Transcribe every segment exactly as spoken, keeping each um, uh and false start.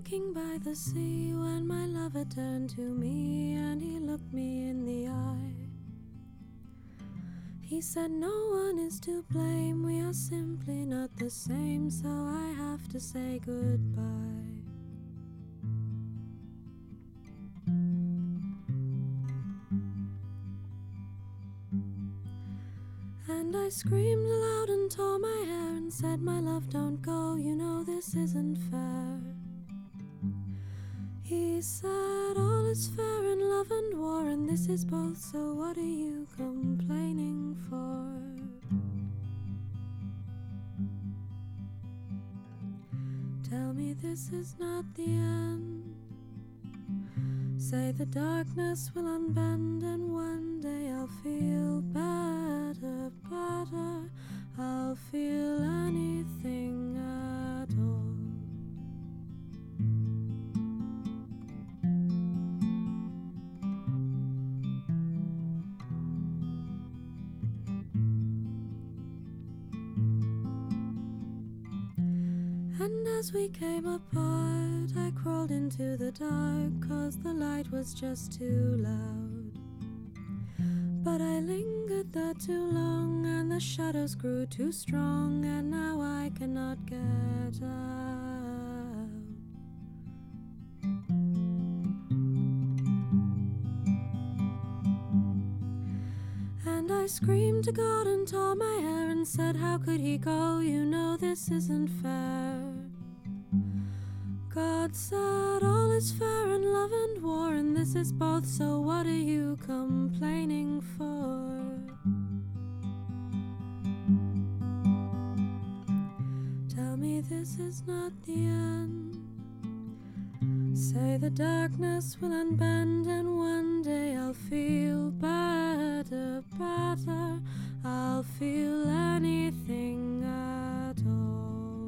walking by the sea when my lover turned to me and he looked me in the eye. He said, no one is to blame, we are simply not the same, so I have to say goodbye. And I screamed aloud and tore my hair and said, my love, don't go, you know this isn't fair. He said, all is fair in love and war, and this is both, so what are you complaining for? Tell me this is not the end. Say the darkness will unbend and one day I'll feel better, better. I'll feel anything at all. And as we came apart, I crawled into the dark, 'cause the light was just too loud. But I lingered there too long, and the shadows grew too strong, and now I cannot get out. And I screamed to God and tore my hair and said, how could he go? You know this isn't fair. God said, all is fair in love and war, and this is both, so what are you complaining for? Tell me this is not the end. Say the darkness will unbend and one day I'll feel better, better. I'll feel anything at all.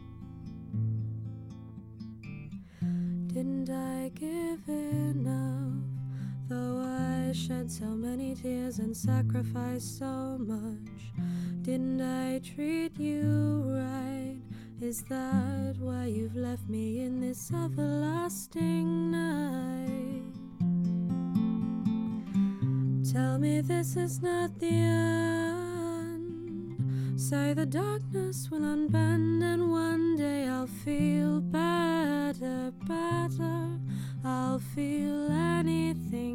Didn't I give enough? Though I shed so many tears and sacrificed so much, didn't I treat you right? Is that why you've left me in this everlasting night? Tell me this is not the end. Say the darkness will unbend and one day I'll feel better, better. I'll feel anything